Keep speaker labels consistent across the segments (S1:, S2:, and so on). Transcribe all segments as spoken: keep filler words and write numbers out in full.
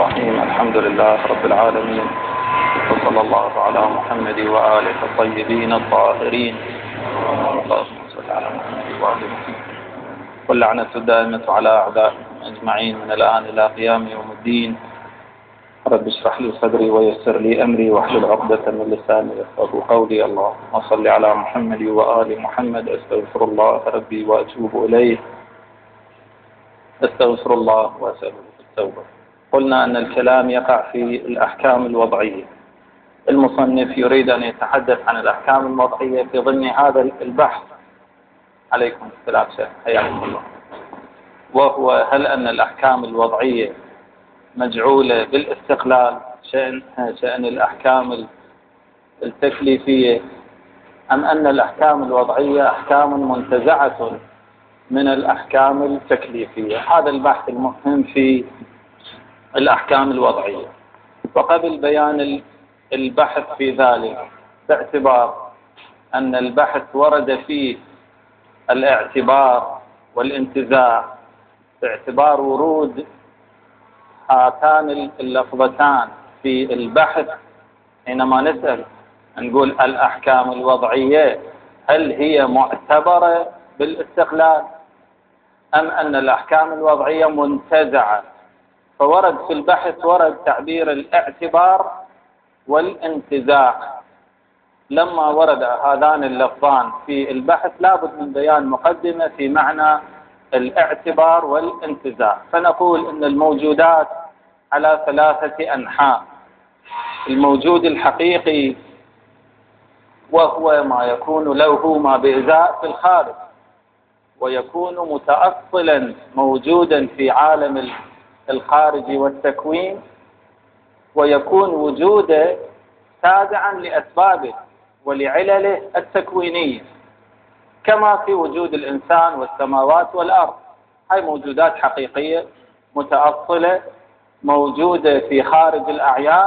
S1: الرحيم. الحمد لله رب العالمين، وصلى الله على محمد وآله الطيبين الطاهرين. اللهم صل على محمد وآله محمد. واللعنة الدائمة على أعدائهم أجمعين من الآن إلى قيام يوم الدين. رب اشرح لي صدري ويسر لي أمري واحلل عقدة من لساني يفقهوا قولي. اللهم صل على محمد وآل محمد. أستغفر الله ربي وأتوب إليه. أستغفر الله وأسأله التوبة. قلنا أن الكلام يقع في الأحكام الوضعية. المصنف يريد أن يتحدث عن الأحكام الوضعية في ضمن هذا البحث. عليكم السلام شيخ، حياكم الله. وهو هل أن الأحكام الوضعية مجعولة بالاستقلال شأن شأن الأحكام التكليفية، أم أن الأحكام الوضعية أحكام منتزعة من الأحكام التكليفية؟ هذا البحث المهم في الأحكام الوضعية. وقبل بيان البحث في ذلك، باعتبار أن البحث ورد فيه الاعتبار والانتزاع، باعتبار ورود هاتان اللفظتان في البحث، حينما نسأل نقول الأحكام الوضعية هل هي معتبرة بالاستقلال، أم أن الأحكام الوضعية منتزعة؟ فورد في البحث ورد تعبير الاعتبار والانتزاع. لما ورد هذان اللفظان في البحث لابد من بيان مقدمة في معنى الاعتبار والانتزاع. فنقول إن الموجودات على ثلاثة أنحاء: الموجود الحقيقي وهو ما يكون له ما بإزاء في الخارج، ويكون متأصلا موجودا في عالم الخارج والتكوين، ويكون وجوده تابعا لأسبابه ولعلله التكوينية، كما في وجود الإنسان والسماوات والأرض. هاي موجودات حقيقية متأصلة موجودة في خارج الأعيان،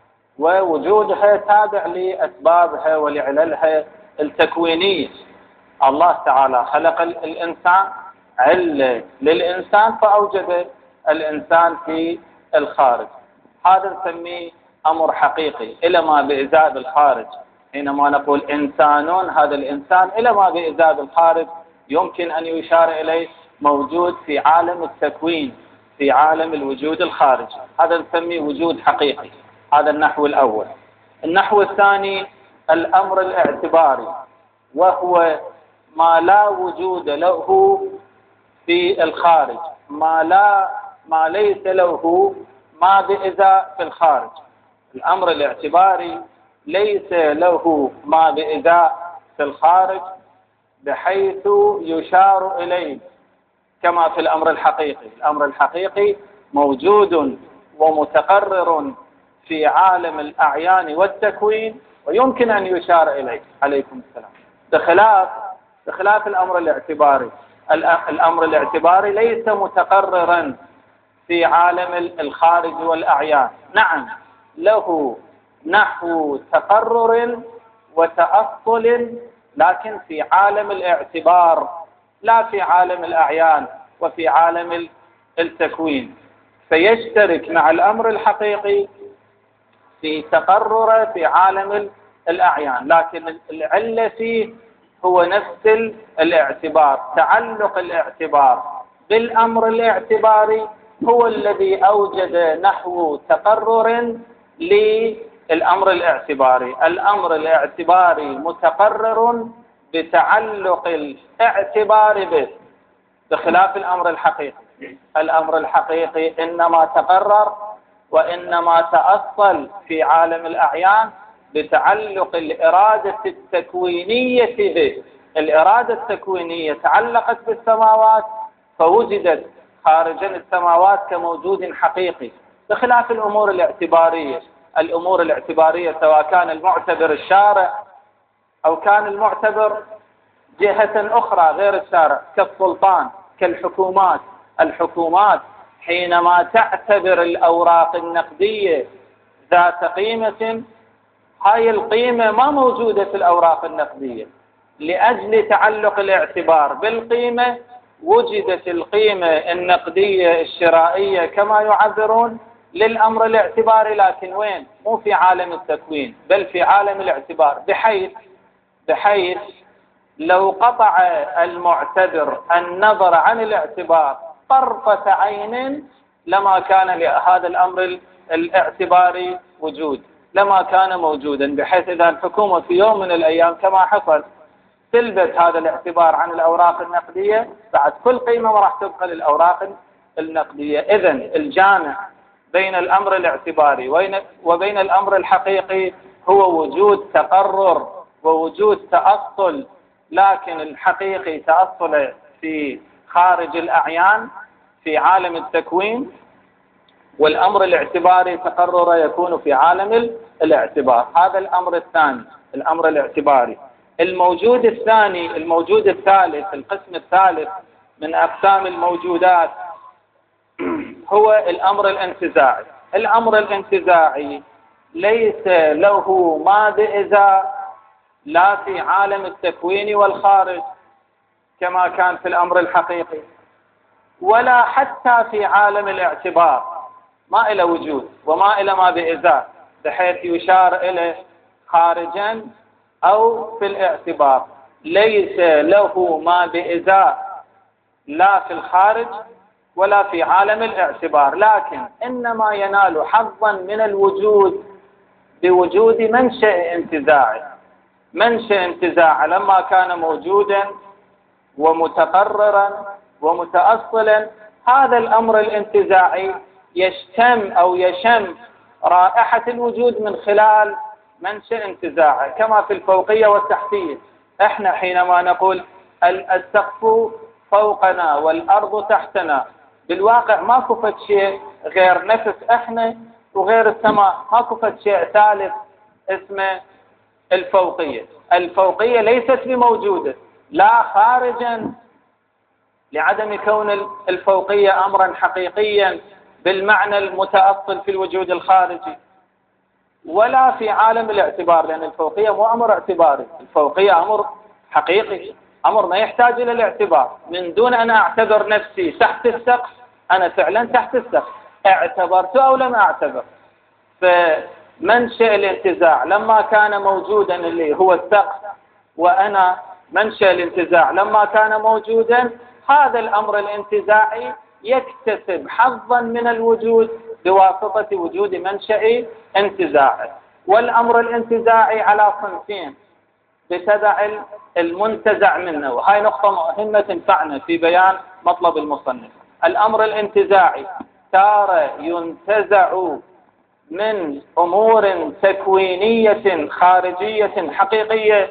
S1: ووجودها تابع لأسبابها ولعللها التكوينية. الله تعالى خلق الإنسان، علة للإنسان، فأوجد الإنسان في الخارج. هذا نسميه أمر حقيقي إلى ما بإزاء بالخارج. حينما نقول إنسانون، هذا الإنسان إلى ما بإزاء بالخارج يمكن أن يشار إليه موجود في عالم التكوين، في عالم الوجود الخارجي. هذا نسميه وجود حقيقي. هذا النحو الأول. النحو الثاني الأمر الاعتباري، وهو ما لا وجود له في الخارج، ما لا ما ليس له ما بإزاء في الخارج. الأمر الاعتباري ليس له ما بإزاء في الخارج بحيث يشار إليه كما في الأمر الحقيقي. الأمر الحقيقي موجود ومتقرر في عالم الأعيان والتكوين، ويمكن أن يشار إليه. عليكم السلام. بخلاف بخلاف الأمر الاعتباري. الأمر الاعتباري ليس متقررا في عالم الخارج والأعيان. نعم، له نحو تقرر وتأصل، لكن في عالم الاعتبار، لا في عالم الأعيان وفي عالم التكوين. فيشترك مع الأمر الحقيقي في تقرر في عالم الأعيان، لكن العلة فيه هو نفس الاعتبار. تعلق الاعتبار بالأمر الاعتباري هو الذي أوجد نحو تقرر للأمر الاعتباري. الأمر الاعتباري متقرر بتعلق الاعتبار به، بخلاف الأمر الحقيقي. الأمر الحقيقي إنما تقرر وإنما تأصل في عالم الأعيان بتعلق الإرادة التكوينية به. الإرادة التكوينية تعلقت بالسماوات فوجدت خارج السماوات كموجود حقيقي، بخلاف الأمور الاعتبارية. الأمور الاعتبارية سواء كان المعتبر الشارع أو كان المعتبر جهة أخرى غير الشارع، كالسلطان، كالحكومات. الحكومات حينما تعتبر الأوراق النقدية ذات قيمة، هاي القيمة ما موجودة في الأوراق النقدية. لأجل تعلق الاعتبار بالقيمة وجدت القيمة النقدية الشرائية كما يعبرون للأمر الاعتباري، لكن وين؟ مو في عالم التكوين بل في عالم الاعتبار، بحيث بحيث لو قطع المعتبر النظر عن الاعتبار طرفة عين لما كان لهذا الأمر الاعتباري وجود، لما كان موجودا، بحيث إذا الحكومة في يوم من الأيام كما حصل تلبس هذا الاعتبار عن الأوراق النقدية، بعد كل قيمة ما راح تبقى للأوراق النقدية. إذن الجامع بين الأمر الاعتباري وبين الأمر الحقيقي هو وجود تقرر ووجود تأصل، لكن الحقيقي تأصل في خارج الأعيان في عالم التكوين، والأمر الاعتباري تقرر يكون في عالم الاعتبار. هذا الأمر الثاني، الأمر الاعتباري. الموجود الثاني، الموجود الثالث، القسم الثالث من أقسام الموجودات هو الأمر الانتزاعي. الأمر الانتزاعي ليس له ماذا إذا لا في عالم التكوين والخارج كما كان في الأمر الحقيقي، ولا حتى في عالم الاعتبار، ما إلى وجود وما إلى ما بإزاء، بحيث يشار إليه خارجا أو في الاعتبار. ليس له ما بإزاء لا في الخارج ولا في عالم الاعتبار، لكن إنما ينال حظا من الوجود بوجود منشأ انتزاعي. منشأ انتزاع لما كان موجودا ومتقررا ومتأصلا، هذا الأمر الانتزاعي يشتم أو يشم رائحة الوجود من خلال منشأ انتزاعي، كما في الفوقية والتحتية. احنا حينما نقول السقف فوقنا والأرض تحتنا، بالواقع ما كفت شيء غير نفس احنا وغير السماء، ما كفت شيء ثالث اسمه الفوقية. الفوقية ليست بموجودة لا خارجا لعدم كون الفوقية أمرا حقيقيا بالمعنى المتأصل في الوجود الخارجي، ولا في عالم الاعتبار، لأن الفوقية مو أمر اعتباري، الفوقية أمر حقيقي، أمر ما يحتاج إلى الاعتبار. من دون أن أعتبر نفسي تحت السقف، أنا فعلا تحت السقف، اعتبرت أو لم أعتبر. فمنشأ الانتزاع لما كان موجودا اللي هو السقف، وأنا منشأ الانتزاع لما كان موجودا، هذا الأمر الانتزاعي يكتسب حظا من الوجود بواسطة وجود منشأ انتزاعي. والأمر الانتزاعي على صنفين بتبع المنتزع منه، وهي نقطة مهمة تنفعنا في بيان مطلب المصنف. الأمر الانتزاعي تارة ينتزع من أمور تكوينية خارجية حقيقية،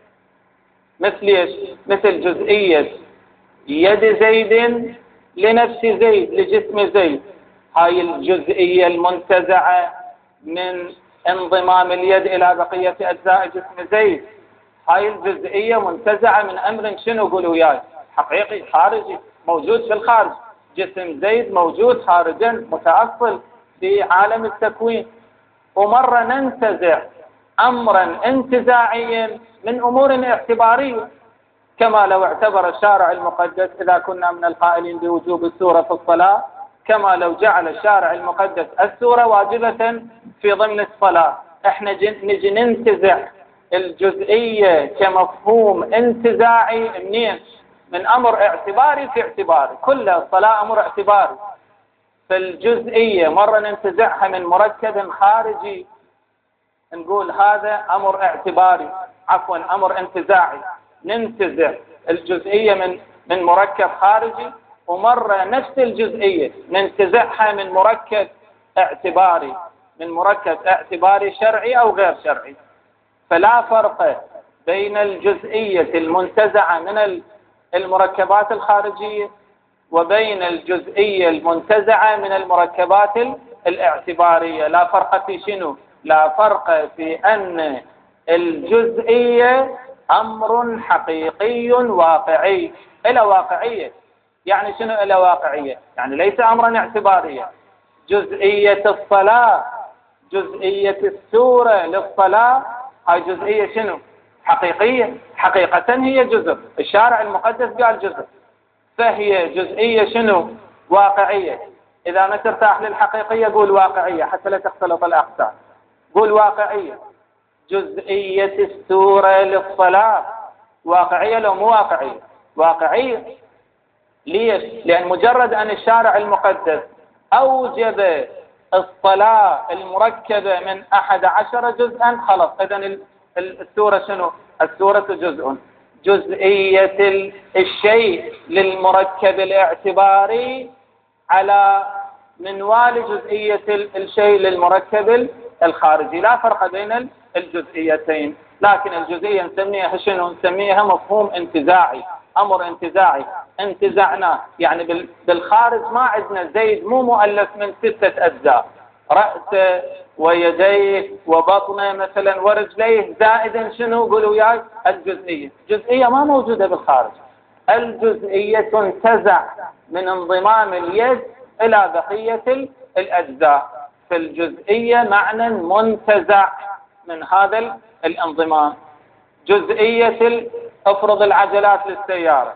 S1: مثل مثل جزئية يد زيد لنفس زيد لجسم زيد، هاي الجزئية المنتزعة من انضمام اليد إلى بقية أجزاء جسم زيد، هاي الجزئية منتزعة من أمر شنو؟ قولوا وياي، حقيقي خارجي موجود في الخارج. جسم زيد موجود خارجا متأصل في عالم التكوين. ومرة ننتزع أمرا انتزاعيا من أمور اعتبارية، كما لو اعتبر الشارع المقدس، إذا كنا من القائلين بوجوب السورة في الصلاة، كما لو جعل الشارع المقدس السورة واجبة في ضمن الصلاة، احنا نجي ننتزع الجزئية كمفهوم انتزاعي منين؟ من أمر اعتباري في اعتباري، كل الصلاة أمر اعتباري. فالجزئية مرة ننتزعها من مركب خارجي، نقول هذا أمر اعتباري، عفوا أمر انتزاعي، ننتزع الجزئية من من مركب خارجي. ومرة نفس الجزئية ننتزعها من مركب اعتباري، من مركب اعتباري شرعي أو غير شرعي. فلا فرق بين الجزئية المنتزعة من المركبات الخارجية وبين الجزئية المنتزعة من المركبات الاعتبارية. لا فرق في شنو؟ لا فرق في أن الجزئية أمر حقيقي واقعي، إلى واقعية. يعني شنو إلى واقعية؟ يعني ليس أمرا اعتباريا. جزئية الصلاة، جزئية السورة للصلاة، هاي جزئية شنو؟ حقيقية، حقيقة هي جزء، الشارع المقدس قال جزء، فهي جزئية شنو؟ واقعية. إذا ما ترتاح للحقيقية قول واقعية حتى لا تختلط الأقسام. قول واقعية. جزئية السورة للصلاة واقعية لو مو واقعية؟ واقعية. ليش؟ لأن مجرد أن الشارع المقدس أوجب الصلاة المركبة من أحد عشر جزءا خلص إذن السورة شنو؟ السورة جزء. جزئية الشيء للمركب الاعتباري على منوال جزئية الشيء للمركب الخارجي، لا فرق بين الجزئيتين. لكن الجزئية نسميها شنو؟ نسميها مفهوم انتزاعي، أمر انتزاعي انتزعناه. يعني بالخارج ما عندنا زيد مو مؤلف من ستة أجزاء، رأسه ويديه وبطنه مثلا ورجليه زائدا شنو؟ قولوا وياي الجزئية. جزئية ما موجودة بالخارج. الجزئية تنتزع من انضمام اليد إلى بقية الأجزاء. فالجزئية معنى منتزع من هذا الانضمام. جزئية افرض العجلات للسيارة،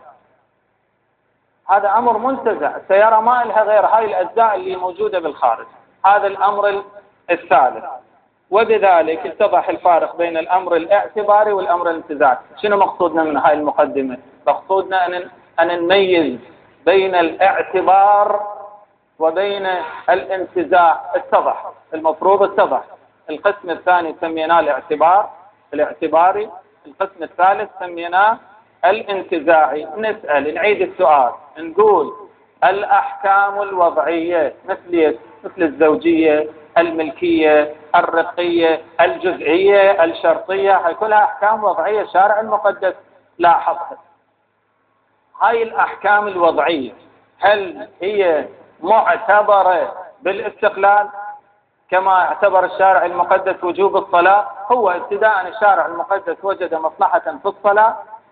S1: هذا أمر منتزع، السيارة ما لها غير هاي الأجزاء اللي موجودة بالخارج. هذا الأمر الثالث. وبذلك اتضح الفارق بين الأمر الاعتباري والأمر الانتزاعي. شنو مقصودنا من هاي المقدمة؟ مقصودنا أن أن نميز بين الاعتبار وبين الانتزاع. اتضح المفروض اتضح. القسم الثاني سميناه الاعتبار الاعتباري، القسم الثالث سميناه الانتزاعي. نسأل نعيد السؤال نقول الأحكام الوضعية مثل مثل الزوجية، الملكية، الرقية، الجزئية، الشرطية، هاي كلها أحكام وضعية الشارع المقدس لاحظها. هاي الأحكام الوضعية هل هي معتبرة بالاستقلال كما اعتبر الشارع المقدس وجوب الصلاة؟ هو ابتداء الشارع المقدس وجد مصلحة في الصلاة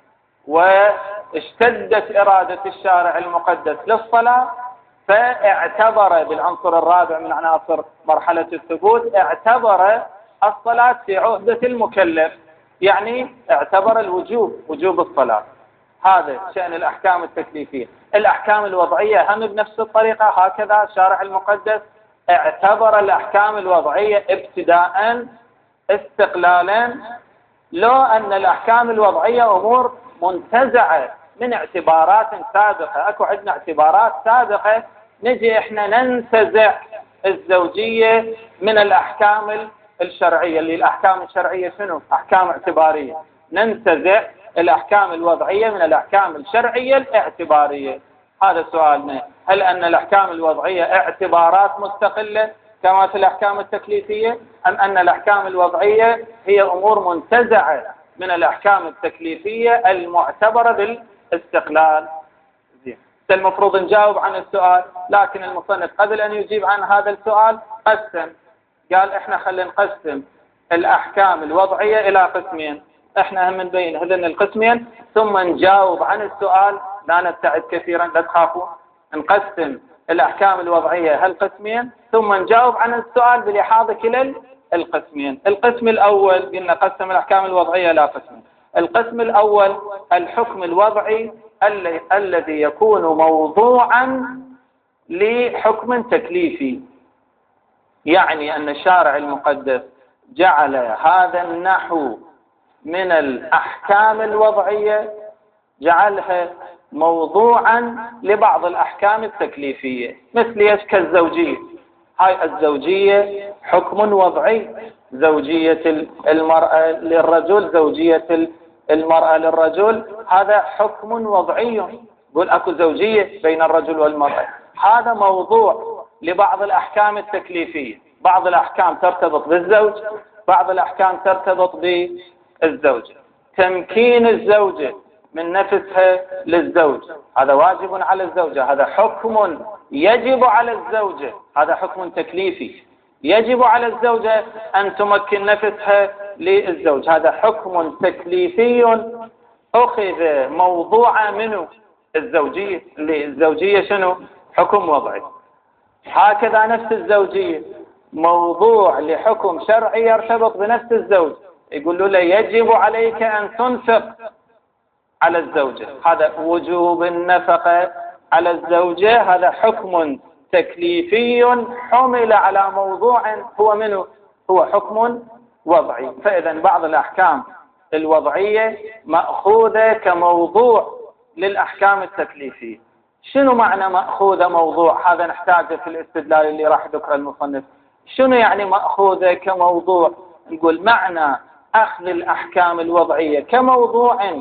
S1: واشتدت إرادة الشارع المقدس للصلاة، فاعتبر بالعنصر الرابع من عناصر مرحلة الثبوت اعتبر الصلاة في عهدة المكلف، يعني اعتبر الوجوب وجوب الصلاة. هذا شأن الأحكام التكليفية. الأحكام الوضعية هم بنفس الطريقة، هكذا الشارع المقدس اعتبر الأحكام الوضعية ابتداء استقلالا، لو أن الأحكام الوضعية أمور منتزعة من اعتبارات سابقة. أكو عندنا اعتبارات سابقة، نجي إحنا ننتزع الزوجية من الأحكام الشرعية، اللي الأحكام الشرعية شنو؟ أحكام اعتبارية. ننتزع الأحكام الوضعية من الأحكام الشرعية الاعتبارية. هذا سؤالنا. هل أن الأحكام الوضعية اعتبارات مستقلة كما في الأحكام التكليفية، أم أن الأحكام الوضعية هي أمور منتزعة من الأحكام التكليفية المعتبرة بالاستقلال؟ زين، المفروض نجاوب عن السؤال، لكن المصنف قبل أن يجيب عن هذا السؤال قسم. قال إحنا خلينا نقسم الأحكام الوضعية إلى قسمين. إحنا هم نبين هذين القسمين ثم نجاوب عن السؤال، لا نبتعد كثيرا لا تخافوا. نقسم الأحكام الوضعية هالقسمين ثم نجاوب عن السؤال بلحاظ كلا القسمين. القسم الأول قلنا قسم الأحكام الوضعية إلى قسمين. القسم الأول الحكم الوضعي الذي يكون موضوعا لحكم تكليفي، يعني أن الشارع المقدس جعل هذا النحو من الأحكام الوضعية جعلها موضوعا لبعض الأحكام التكليفية، مثل ايش؟ كالزوجية. هاي الزوجية حكم وضعي، زوجية المرأة للرجل، زوجية المرأة للرجل، هذا حكم وضعي. يقول أكو زوجية بين الرجل والمرأة، هذا موضوع لبعض الأحكام التكليفية. بعض الأحكام ترتبط بالزوج، بعض الأحكام ترتبط بالزوجة. تمكين الزوجة من نفسها للزوج هذا واجب على الزوجة، هذا حكم يجب على الزوجة، هذا حكم تكليفي. يجب على الزوجة أن تمكن نفسها للزوج، هذا حكم تكليفي أخذ موضوع منه الزوجية. الزوجية شنو؟ حكم وضعي. هكذا نفس الزوجية موضوع لحكم شرعي يرتبط بنفس الزوج، يقول له يجب عليك أن تنفق على الزوجة، هذا وجوب النفقة على الزوجة، هذا حكم تكليفي حمل على موضوع هو منه هو حكم وضعي. فإذا بعض الأحكام الوضعية مأخوذة كموضوع للأحكام التكليفية. شنو معنى مأخوذة موضوع؟ هذا نحتاجه في الاستدلال اللي راح ذكر المصنف. شنو يعني مأخوذة كموضوع؟ نقول معنى أخذ الأحكام الوضعية كموضوع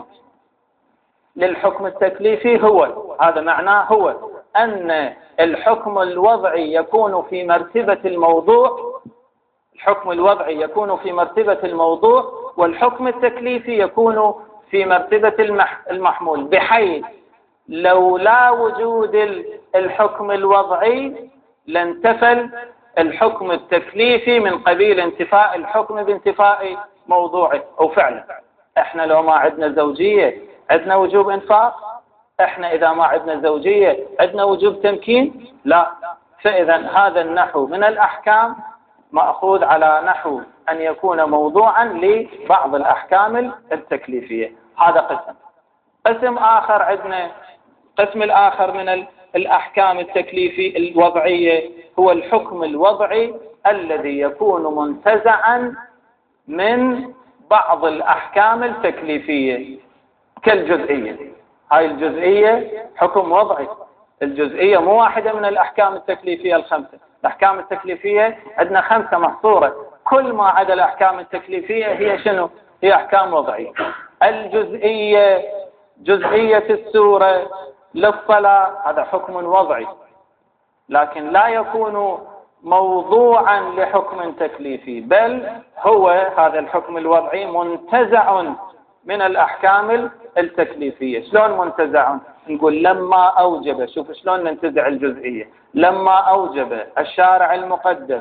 S1: للحكم التكليفي هو هذا معناه هو أن الحكم الوضعي يكون في مرتبة الموضوع الحكم الوضعي يكون في مرتبة الموضوع والحكم التكليفي يكون في مرتبة المحمول، بحيث لولا وجود الحكم الوضعي لانتفى الحكم التكليفي من قبيل انتفاء الحكم بانتفاء موضوعه. أو فعلا احنا لو ما عندنا زوجية عندنا وجوب انفاق؟ احنا اذا ما عندنا زوجية عندنا وجوب تمكين؟ لا. فاذا هذا النحو من الاحكام مأخوذ على نحو ان يكون موضوعا لبعض الاحكام التكليفية. هذا قسم. قسم اخر عندنا قسم الاخر من الاحكام التكليفي الوضعية هو الحكم الوضعي الذي يكون منتزعا من بعض الاحكام التكليفية كالجزئية. هاي الجزئية حكم وضعي. الجزئية مو واحدة من الأحكام التكليفية الخمسة. الأحكام التكليفية عندنا خمسة محصورة، كل ما عدا الأحكام التكليفية هي شنو؟ هي أحكام وضعية. الجزئية جزئية السورة للصلاة هذا حكم وضعي، لكن لا يكون موضوعا لحكم تكليفي، بل هو هذا الحكم الوضعي منتزع من الأحكام التكليفية. شلون منتزع؟ نقول لما أوجب، شوف شلون ننتزع الجزئية، لما أوجب الشارع المقدس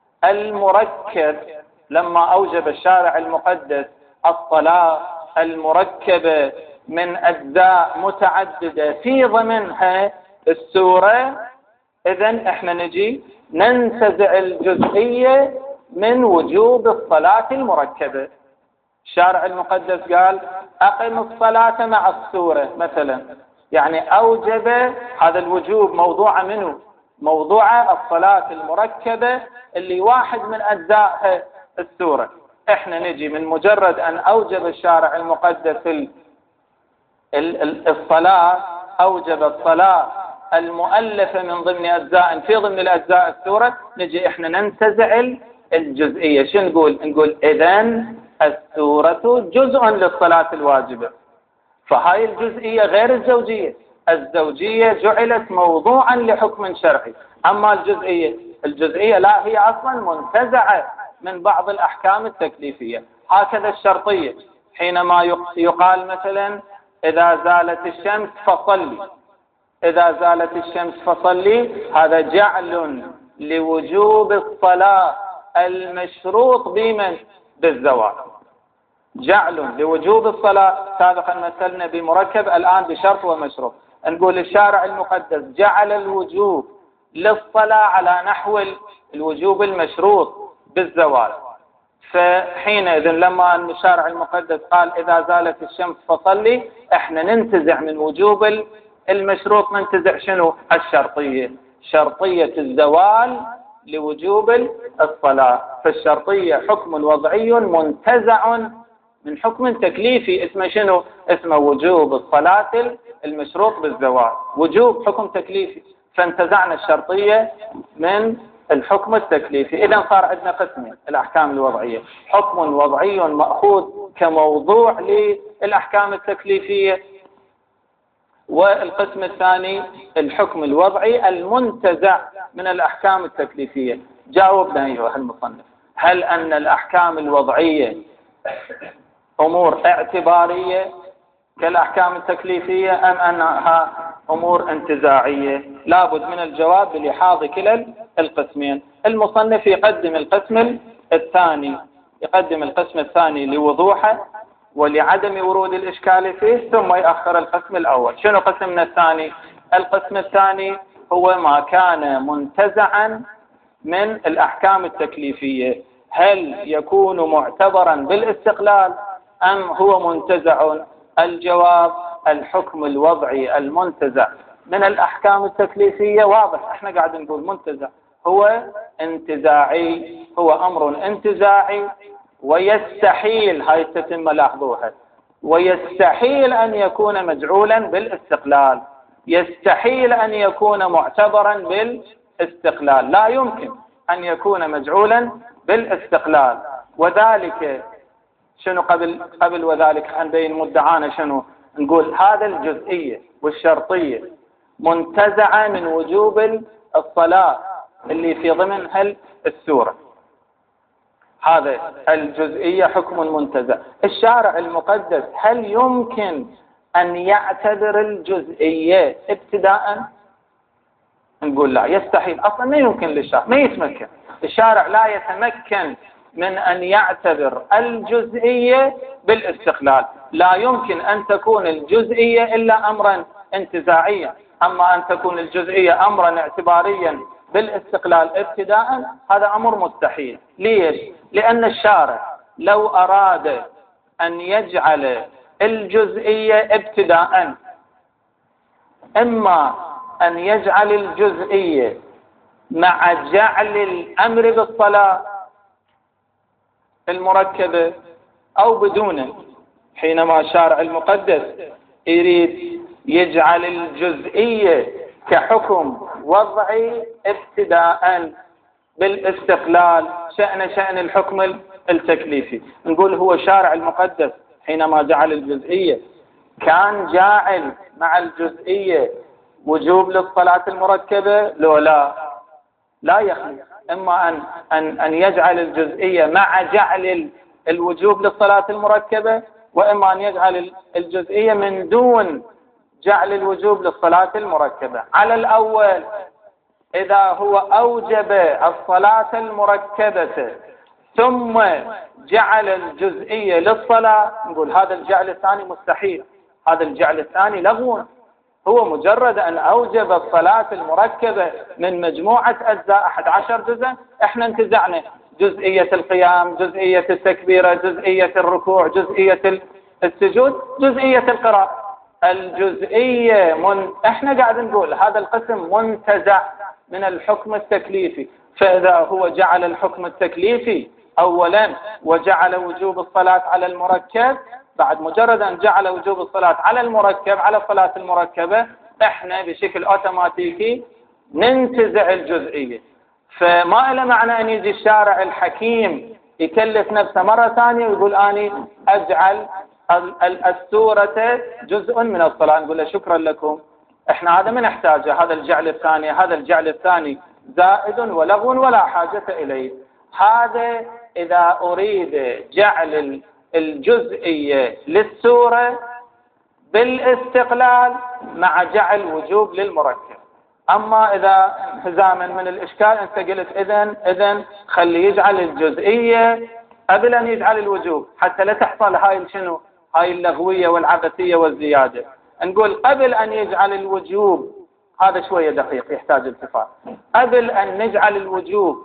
S1: المركب لما أوجب الشارع المقدس الصلاة المركبة من أجزاء متعددة في ضمنها السورة، إذن إحنا نجي ننتزع الجزئية من وجوب الصلاة المركبة. الشارع المقدس قال أقم الصلاة مع السورة مثلا، يعني أوجب هذا الوجوب موضوع منه موضوع الصلاة المركبة اللي واحد من أجزاء السورة. إحنا نجي من مجرد أن أوجب الشارع المقدس الصلاة أوجب الصلاة المؤلفة من ضمن أجزاء في ضمن الأجزاء السورة، نجي إحنا ننتزع الجزئية. شو نقول؟ نقول إذن السورة جزء للصلاة الواجبة. فهاي الجزئية غير الزوجية. الزوجية جعلت موضوعا لحكم شرعي، أما الجزئية الجزئية لا، هي أصلا منتزعة من بعض الأحكام التكليفية. هكذا الشرطية، حينما يقال مثلا إذا زالت الشمس فصلي، إذا زالت الشمس فصلي، هذا جعل لوجوب الصلاة المشروط بمن؟ بالزوال. جعل لوجوب الصلاة، سابقا مثلنا بمركب، الآن بشرط ومشروط. نقول الشارع المقدس جعل الوجوب للصلاة على نحو الوجوب المشروط بالزوال. فحينئذ لما الشارع المقدس قال إذا زالت الشمس فصلي، احنا ننتزع من وجوب المشروط، ننتزع شنو؟ الشرطية، شرطية الزوال لوجوب الصلاة. فالشرطية حكم وضعي منتزع من حكم تكليفي اسمه شنو؟ اسمه وجوب الصلاة المشروط بالزوال، وجوب حكم تكليفي، فانتزعنا الشرطية من الحكم التكليفي. إذن صار عندنا قسمين الأحكام الوضعية، حكم وضعي مأخوذ كموضوع للأحكام التكليفية، والقسم الثاني الحكم الوضعي المنتزع من الأحكام التكليفية. جاوبنا أيها المصنف، هل أن الأحكام الوضعية أمور اعتبارية كالأحكام التكليفية أم أنها أمور انتزاعية؟ لابد من الجواب بلحاظ كلا القسمين. المصنف يقدم القسم الثاني يقدم القسم الثاني لوضوحه ولعدم ورود الإشكال فيه، ثم يأخر القسم الأول. شنو قسمنا الثاني؟ القسم الثاني هو ما كان منتزعا من الأحكام التكليفية، هل يكون معتبرا بالاستقلال أم هو منتزع؟ الجواب الحكم الوضعي المنتزع من الأحكام التكليفية واضح، احنا قاعد نقول منتزع، هو انتزاعي، هو أمر انتزاعي، ويستحيل، هاي التتمة لاحظوها، ويستحيل أن يكون مجعولا بالاستقلال، يستحيل أن يكون معتبرا بالاستقلال، لا يمكن أن يكون مجعولا بالاستقلال. وذلك شنو قبل قبل وذلك نبين مدعانا شنو نقول؟ هذا الجزئية والشرطية منتزعة من وجوب الصلاة اللي في ضمن هل السورة، هذا الجزئية حكم منتزع. الشارع المقدس هل يمكن أن يعتبر الجزئية ابتداء؟ نقول لا، يستحيل، أصلا ما يمكن للشارع، ما يتمكن الشارع، لا يتمكن من أن يعتبر الجزئية بالاستقلال، لا يمكن أن تكون الجزئية إلا أمرا انتزاعيا، أما أن تكون الجزئية أمرا اعتباريا بالاستقلال ابتداء هذا أمر مستحيل. ليش؟ لأن الشارع لو أراد أن يجعل الجزئية ابتداء، إما أن يجعل الجزئية مع جعل الأمر بالصلاة المركبة أو بدونه. حينما الشارع المقدس يريد يجعل الجزئية كحكم وضعي ابتداء بالاستقلال شأن شأن الحكم التكليفي، نقول هو الشارع المقدس حينما جعل الجزئية كان جاعل مع الجزئية وجوب للصلاة المركبة؟ لو لا لا يخلي، إما أن أن أن يجعل الجزئية مع جعل الوجوب للصلاة المركبة، وإما أن يجعل الجزئية من دون جعل الوجوب للصلاة المركبة. على الأول إذا هو أوجب الصلاة المركبة ثم جعل الجزئية للصلاة، نقول هذا الجعل الثاني مستحيل، هذا الجعل الثاني لغو. هو مجرد أن أوجب الصلاة المركبة من مجموعة أجزاء أحد عشر جزءا، إحنا انتزعنا جزئية القيام، جزئية التكبيرة، جزئية الركوع، جزئية السجود، جزئية القراءة. الجزئية من... احنا قاعد نقول هذا القسم منتزع من الحكم التكليفي، فإذا هو جعل الحكم التكليفي أولا وجعل وجوب الصلاة على المركب، بعد مجرد أن جعل وجوب الصلاة على المركب على الصلاة المركبة، احنا بشكل اوتوماتيكي ننتزع الجزئية. فما له معنى أن يجي الشارع الحكيم يكلف نفسه مرة ثانية ويقول أني أجعل السورة جزء من الصلاة، نقول له شكرا لكم، احنا هذا ما نحتاجه، هذا الجعل الثاني هذا الجعل الثاني زائد ولغو ولا حاجة إليه. هذا إذا أريد جعل الجزئية للسورة بالاستقلال مع جعل وجوب للمركب. أما إذا انهزاما من الإشكال أنت قلت إذن إذن خلي يجعل الجزئية قبل أن يجعل الوجوب حتى لا تحصل هاي شنو هاي اللغوية والعبثية والزيادة. نقول قبل أن يجعل الوجوب، هذا شوية دقيق يحتاج التفات، قبل أن نجعل الوجوب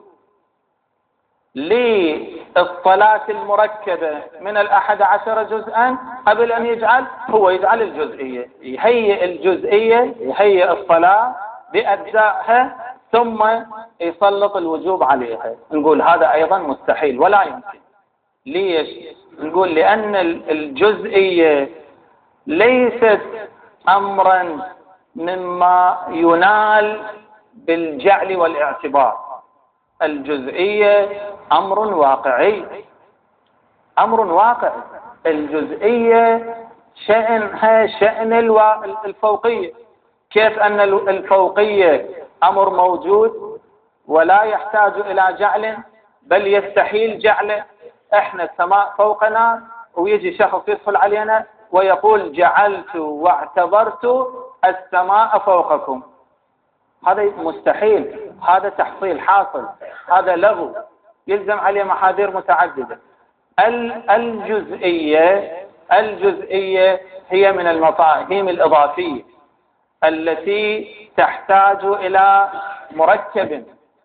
S1: للصلاة المركبة من الأحد عشر جزءا، قبل أن يجعل هو يجعل الجزئية، يهيئ الجزئية يهيئ الصلاة بأجزائها ثم يسلط الوجوب عليها. نقول هذا أيضا مستحيل ولا يمكن. ليش؟ نقول لأن الجزئية ليست أمرا مما ينال بالجعل والاعتبار، الجزئية أمر واقعي، أمر واقعي. الجزئية شأنها شأن الفوقية، كيف أن الفوقية أمر موجود ولا يحتاج إلى جعل بل يستحيل جعله. احنا السماء فوقنا ويجي شخص يدخل علينا ويقول جعلت واعتبرت السماء فوقكم، هذا مستحيل، هذا تحصيل حاصل، هذا لغو يلزم عليه محاذير متعددة. الجزئية الجزئية هي من المفاهيم الإضافية التي تحتاج إلى مركب،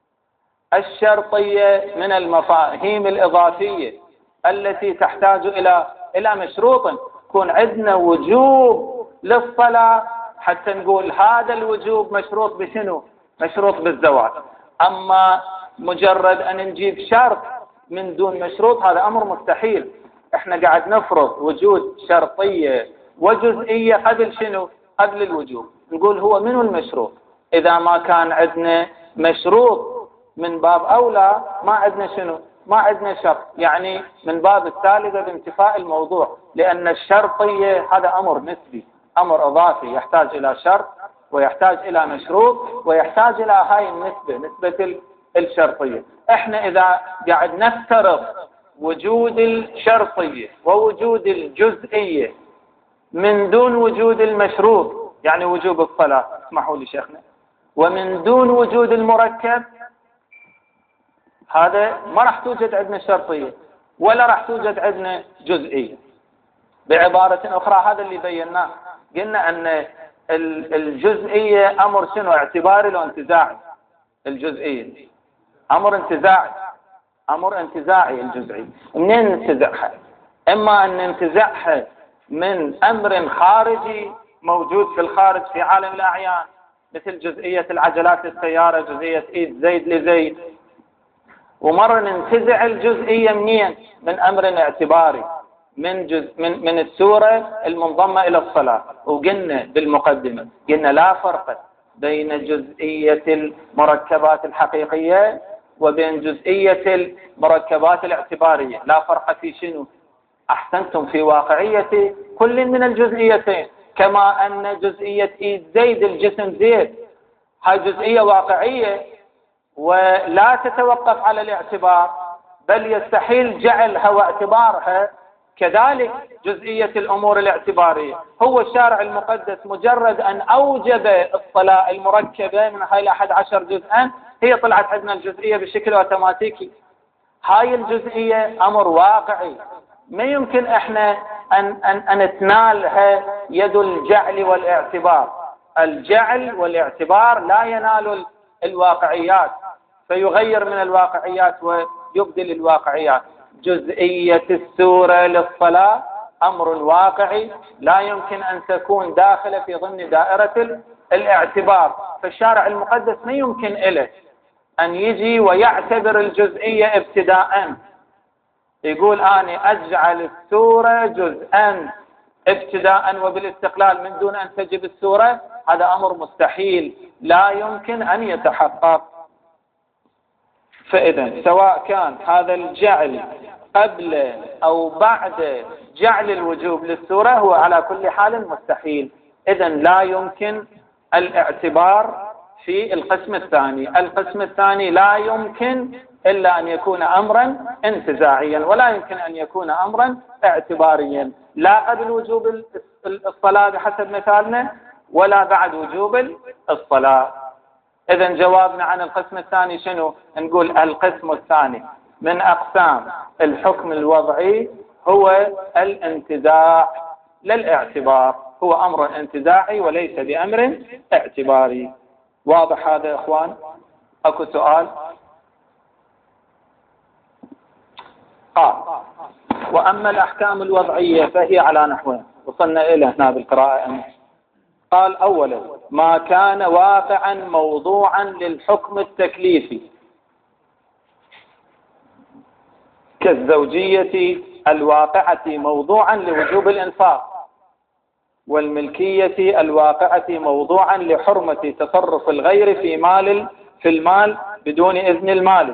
S1: الشرطية من المفاهيم الإضافية التي تحتاج إلى إلى مشروط، يكون عندنا وجوب للصلاة حتى نقول هذا الوجوب مشروط بشنو؟ مشروط بالزواج. أما مجرد أن نجيب شرط من دون مشروط هذا أمر مستحيل. احنا قاعد نفرض وجود شرطية وجزئية قبل شنو؟ قبل الوجوب. نقول هو منو المشروط؟ إذا ما كان عندنا مشروط من باب أولى ما عندنا شنو؟ ما عندنا شرط، يعني من باب الثالثة بانتفاء الموضوع، لأن الشرطية هذا أمر نسبي، أمر إضافي يحتاج إلى شرط ويحتاج إلى مشروط ويحتاج إلى هاي النسبة، نسبة الشرطية. احنا إذا قاعد نفترض وجود الشرطية ووجود الجزئية من دون وجود المشروط، يعني وجوب الصلاة، اسمحوا لي شيخنا، ومن دون وجود المركب، هذا ما راح توجد عندنا شرطية ولا راح توجد عندنا جزئية. بعبارة أخرى هذا اللي بيناه، قلنا أن الجزئية أمر شنو؟ اعتباري لو انتزاعي. الجزئية أمر انتزاعي، أمر انتزاعي الجزئي. منين ننتزعها؟ إما أن ننتزعها من أمر خارجي موجود في الخارج في عالم الأعيان، مثل جزئية العجلات للسيارة، جزئية إيد زيد لزيد. ومرة ننتزع الجزئية منين؟ من أمر اعتباري، من جزء من من السورة المنضمة إلى الصلاة. وقلنا بالمقدمة قلنا لا فرق بين جزئية المركبات الحقيقية وبين جزئية المركبات الاعتبارية، لا فرق في شنو؟ أحسنتم، في واقعية كل من الجزئيتين. كما أن جزئية إيد زيد الجسم زيد هاي جزئية واقعية ولا تتوقف على الاعتبار، بل يستحيل جعلها واعتبارها، كذلك جزئية الأمور الاعتبارية. هو الشارع المقدس مجرد أن أوجب الصلاة المركبة من هاي الأحد عشر جزءا، هي طلعت عندنا الجزئية بشكل أوتوماتيكي. هاي الجزئية أمر واقعي ما يمكن إحنا أن, أن, أن تنالها يد الجعل والاعتبار. الجعل والاعتبار لا ينال الواقعيات فيغير من الواقعيات ويبدل الواقعيات. جزئية السورة للصلاة أمر واقعي لا يمكن أن تكون داخلة في ضمن دائرة الاعتبار. فالشارع المقدس ما يمكن إله أن يجي ويعتبر الجزئية ابتداءً، يقول أنا أجعل السورة جزءاً ابتداءً وبالاستقلال من دون أن تجب السورة. هذا أمر مستحيل لا يمكن أن يتحقق. فإذا سواء كان هذا الجعل قبل أو بعد جعل الوجوب للسورة هو على كل حال مستحيل. إذا لا يمكن الاعتبار في القسم الثاني. القسم الثاني لا يمكن إلا أن يكون أمرا انتزاعيا ولا يمكن أن يكون أمرا اعتباريا، لا قبل وجوب الصلاة بحسب مثالنا ولا بعد وجوب الصلاة. إذا جوابنا عن القسم الثاني شنو؟ نقول القسم الثاني من أقسام الحكم الوضعي هو الانتزاع للاعتبار، هو أمر انتزاعي وليس بأمر اعتباري. واضح هذا يا إخوان؟ أكو سؤال؟ قال وأما الأحكام الوضعية فهي على نحوين، وصلنا إلى هنا بالقراءة أمس. قال أولا ما كان واقعا موضوعا للحكم التكليفي كالزوجية الواقعة موضوعا لوجوب الإنفاق، والملكية الواقعة موضوعا لحرمة تصرف الغير في مال في المال بدون إذن المالك.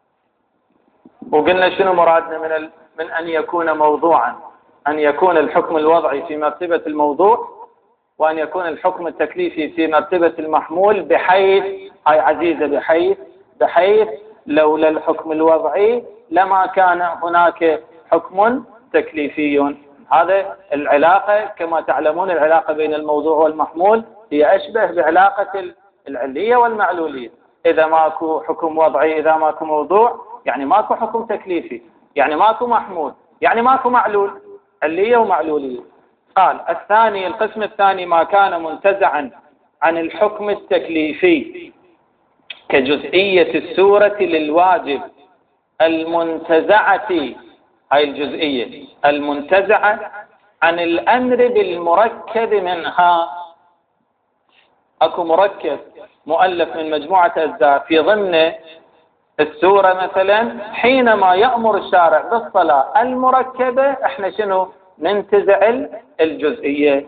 S1: وقلنا شنو مرادنا من ال... من أن يكون موضوعا؟ أن يكون الحكم الوضعي في مرتبة الموضوع، وأن يكون الحكم التكليفي في مرتبة المحمول، بحيث هاي عزيزة بحيث بحيث لولا الحكم الوضعي لما كان هناك حكم تكليفي. هذا العلاقة كما تعلمون العلاقة بين الموضوع والمحمول هي أشبه بعلاقة العلية والمعلولية. إذا ماكو حكم وضعي، إذا ماكو موضوع، يعني ماكو حكم تكليفي، يعني ماكو محمول، يعني ماكو معلول، علية ومعلولية. قال الثاني القسم الثاني ما كان منتزعا عن الحكم التكليفي كجزئية السورة للواجب المنتزعة، هاي الجزئية المنتزعة عن الأمر بالمركب منها. أكو مركب مؤلف من مجموعة أجزاء في ضمن السورة مثلا، حينما يأمر الشارع بالصلاة المركبة احنا شنو؟ ننتزع الجزئية.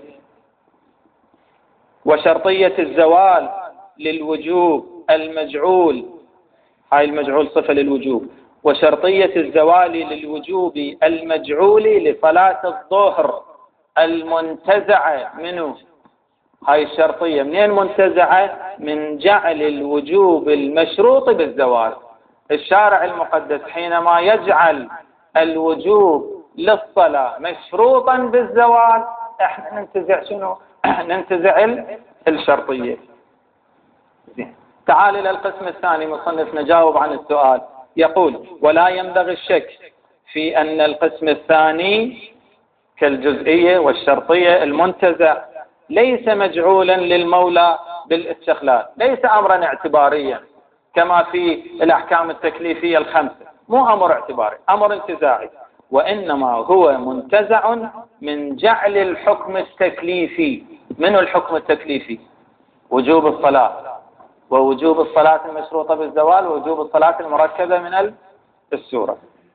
S1: وشرطية الزوال للوجوب المجعول، هاي المجعول صفة للوجوب، وشرطية الزوال للوجوب المجعول لصلاة الظهر المنتزعة منه، هاي الشرطية منين منتزعة؟ من جعل الوجوب المشروط بالزوال. الشارع المقدس حينما يجعل الوجوب للصلاة مشروطا بالزوال احنا ننتزع شنو؟ ننتزع الشرطية. تعال إلى القسم الثاني، مصنف نجاوب عن السؤال. يقول: ولا ينبغي الشك في أن القسم الثاني كالجزئية والشرطية المنتزع ليس مجعولا للمولى بالاستقلال، ليس أمرا اعتباريا كما في الأحكام التكليفية الخمسة، مو أمر اعتباري، أمر انتزاعي، وإنما هو منتزع من جعل الحكم التكليفي. من الحكم التكليفي؟ وجوب الصلاة، ووجوب الصلاة المشروطة بالزوال، ووجوب الصلاة المركبة من السورة.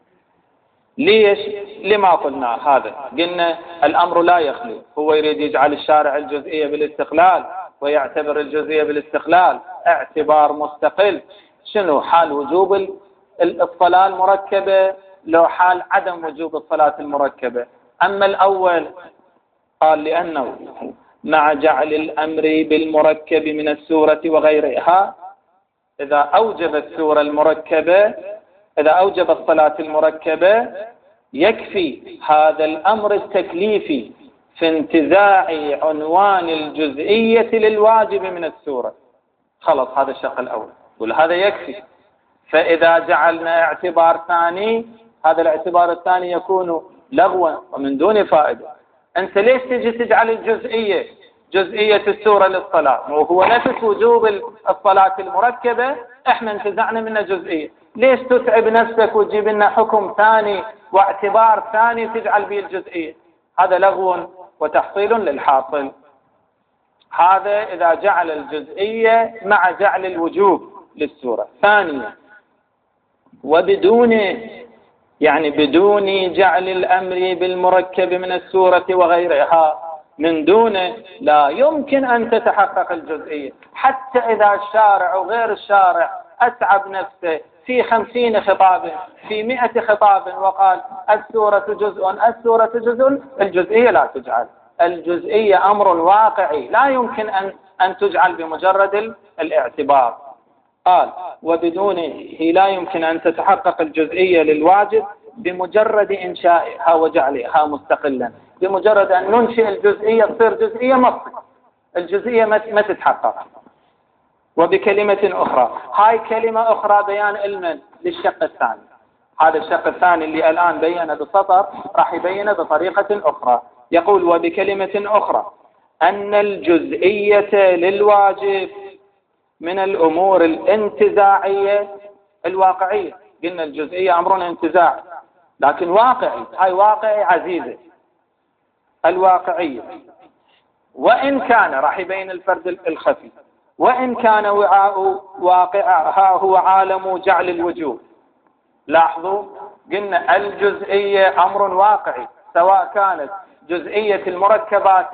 S1: ليش؟ لما قلنا هذا، قلنا الأمر لا يخلو، هو يريد يجعل الشارع الجزئية بالاستقلال ويعتبر الجزئية بالاستقلال اعتبار مستقل. شنو حال وجوب الصلاة المركبة لو حال عدم وجوب الصلاة المركبة؟ أما الأول قال لأنه مع جعل الأمر بالمركب من السورة وغيرها، إذا أوجب السورة المركبة، إذا أوجب الصلاة المركبة يكفي هذا الأمر التكليفي في انتزاع عنوان الجزئية للواجب من السورة. خلص هذا الشق الأول، وهذا يكفي. فإذا جعلنا اعتبار ثاني، هذا الاعتبار الثاني يكون لغوا ومن دون فائدة. أنت ليش تجي تجعل الجزئية جزئية السورة للصلاة؟ وهو نفس وجوب الصلاة المركبة احنا انتزعنا منها جزئية، ليش تتعب نفسك وتجيب لنا حكم ثاني واعتبار ثاني تجعل به الجزئية؟ هذا لغو وتحصيل للحاصل. هذا إذا جعل الجزئية مع جعل الوجوب للسورة. ثانيا، وبدون يعني بدون جعل الأمر بالمركب من السورة وغيرها، من دونه لا يمكن أن تتحقق الجزئية. حتى إذا الشارع وغير الشارع أتعب نفسه في خمسين خطاب في مئة خطاب وقال السورة جزء السورة جزء، الجزئية لا تجعل. الجزئية أمر واقعي لا يمكن أن أن تجعل بمجرد الاعتبار. قال: وبدونه لا يمكن أن تتحقق الجزئية للواجب بمجرد إنشائها وجعلها مستقلا. بمجرد أن ننشئ الجزئية تصير جزئية مصر، الجزئية ما تتحقق. وبكلمة أخرى، هاي كلمة أخرى بيان علما للشق الثاني. هذا الشق الثاني اللي الآن بينه بسطر راح يبينه بطريقة أخرى. يقول: وبكلمة أخرى أن الجزئية للواجب من الأمور الانتزاعية الواقعية. قلنا الجزئية أمر انتزاعي لكن واقعي، هاي واقعي عزيزة الواقعية. وإن كان راح يبين الفرد الخفي، وإن كان وعاء واقعها هو عالم جعل الوجوب. لاحظوا قلنا الجزئية أمر واقعي، سواء كانت جزئية المركبات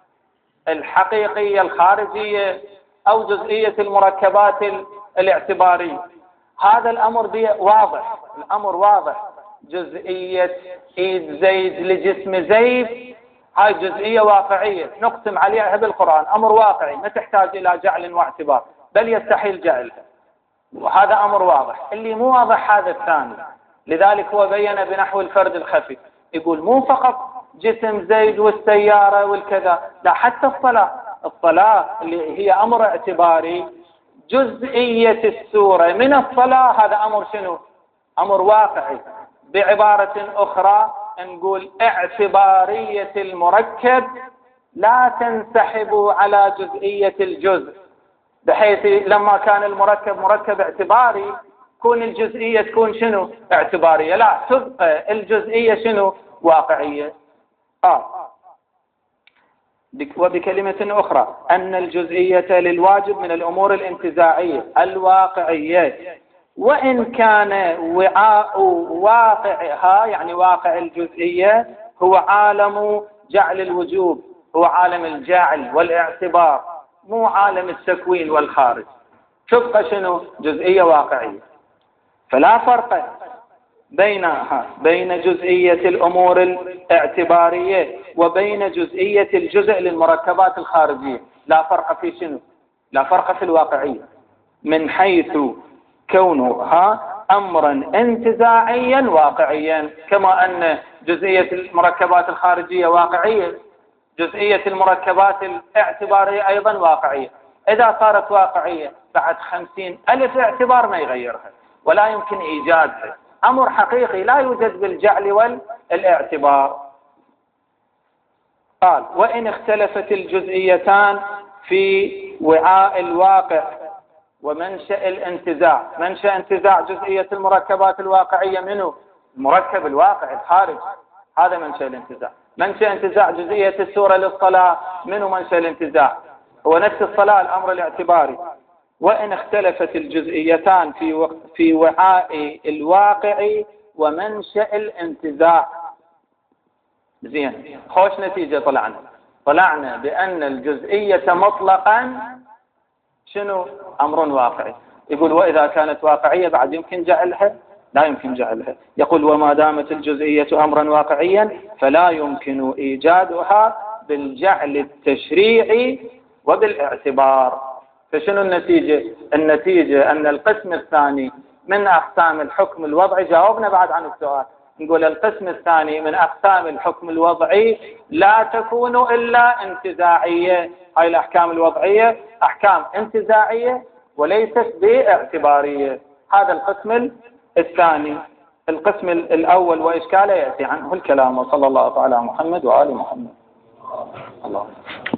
S1: الحقيقية الخارجية أو جزئية المركبات الاعتبارية. هذا الأمر واضح، الأمر واضح. جزئية إيد زيد لجسم زيد هاي جزئية واقعية نقسم عليها بالقرآن، أمر واقعي ما تحتاج إلى جعل واعتبار، بل يستحيل جعلها، وهذا أمر واضح. اللي مو واضح هذا الثاني، لذلك هو بين بنحو الفرد الخفي. يقول مو فقط جسم زيد والسيارة والكذا، لا، حتى الصلاة الصلاة اللي هي أمر اعتباري، جزئية السورة من الصلاة هذا أمر شنو؟ أمر واقعي. بعبارة أخرى نقول اعتبارية المركب لا تنسحب على جزئية الجزء، بحيث لما كان المركب مركب اعتباري تكون الجزئية تكون شنو؟ اعتبارية. لا، تبقى الجزئية شنو؟ واقعية. آه. وبكلمة أخرى أن الجزئية للواجب من الأمور الانتزاعية الواقعية، وإن كان وعاء واقعها يعني واقع الجزئية هو عالم جعل الوجوب، هو عالم الجعل والاعتبار، مو عالم التكوين والخارج. تبقى شنو؟ جزئية واقعية. فلا فرق بينها بين جزئية الأمور الاعتبارية وبين جزئية الجزء للمركبات الخارجية. لا فرق في شنو؟ لا فرق في الواقعية، من حيث كونها أمرا انتزاعيا واقعيا، كما أن جزئية المركبات الخارجية واقعية، جزئية المركبات الاعتبارية أيضا واقعية. إذا صارت واقعية بعد خمسين ألف اعتبار ما يغيرها ولا يمكن إيجادها، أمر حقيقي لا يوجد بالجعل والاعتبار. قال: وإن اختلفت الجزئيتان في وعاء الواقع ومنشأ الانتزاع. منشأ انتزاع جزئية المركبات الواقعية منه المركب الواقع الخارج، هذا منشأ الانتزاع. منشأ انتزاع جزئية السورة للصلاة منه منشأ الانتزاع، هو نفس الصلاة الأمر الاعتباري. وإن اختلفت الجزئيتان في في وعاء الواقع ومنشأ الانتزاع. زين، خوش نتيجة طلعنا طلعنا بأن الجزئية مطلقا شنو؟ أمر واقعي. يقول: وإذا كانت واقعية بعد يمكن جعلها؟ لا يمكن جعلها. يقول: وما دامت الجزئية أمرا واقعيا فلا يمكن إيجادها بالجعل التشريعي وبالاعتبار. فشنو النتيجة؟ النتيجة أن القسم الثاني من أقسام الحكم الوضعي، جاوبنا بعد عن السؤال، نقول القسم الثاني من أقسام الحكم الوضعي لا تكون إلا انتزاعية. هاي الأحكام الوضعية أحكام انتزاعية وليست باعتبارية. هذا القسم الثاني. القسم الأول وإشكاله يأتي عنه الكلام. وصلى الله على محمد وآل محمد. الله